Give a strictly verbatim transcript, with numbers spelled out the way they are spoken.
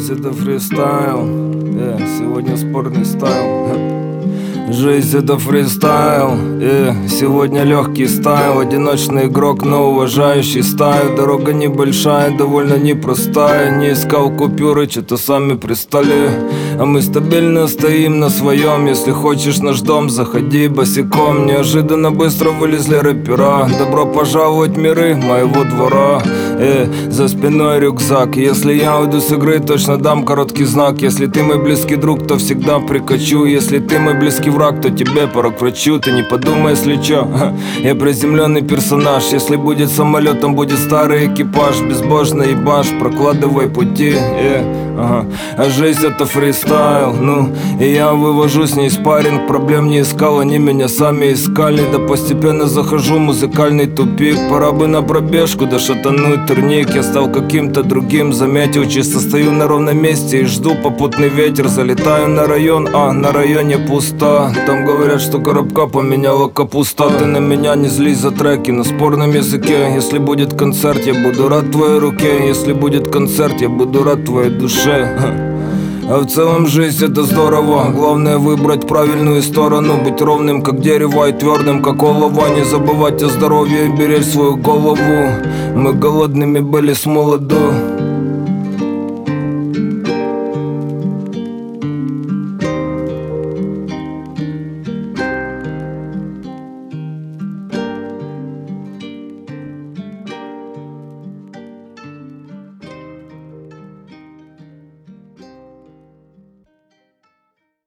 Жизнь это фристайл, yeah, сегодня спорный стайл. Жизнь это фристайл, yeah, сегодня легкий стайл. Одиночный игрок, но уважающий стаю. Дорога небольшая, довольно непростая. Не искал купюры, что-то сами пристали. А мы стабильно стоим на своем. Если хочешь наш дом, заходи босиком. Неожиданно быстро вылезли рэпера. Добро пожаловать в миры моего двора. Э, за спиной рюкзак. Если я уйду с игры, точно дам короткий знак. Если ты мой близкий друг, то всегда прикачу. Если ты мой близкий враг, то тебе пора к врачу. Ты не подумай, если чё, я приземленный персонаж. Если будет самолет, там будет старый экипаж. Безбожно ебаш, прокладывай пути, э, ага. А жизнь это фристайл, ну, и я вывожу с ней спарринг. Проблем не искал, они меня сами искали. Да постепенно захожу в музыкальный тупик. Пора бы на пробежку, да шатануть турник. Я стал каким-то другим, заметил. Чисто стою на ровном месте и жду попутный ветер. Залетаю на район, а на районе пусто. Там говорят, что коробка поменяла капуста. Ты на меня не злись за треки на спорном языке. Если будет концерт, я буду рад твоей руке. Если будет концерт, я буду рад твоей душе. А в целом жизнь это здорово. Главное выбрать правильную сторону. Быть ровным как дерево и твердым как олово. Не забывать о здоровье и беречь свою голову. Мы голодными были с молоду.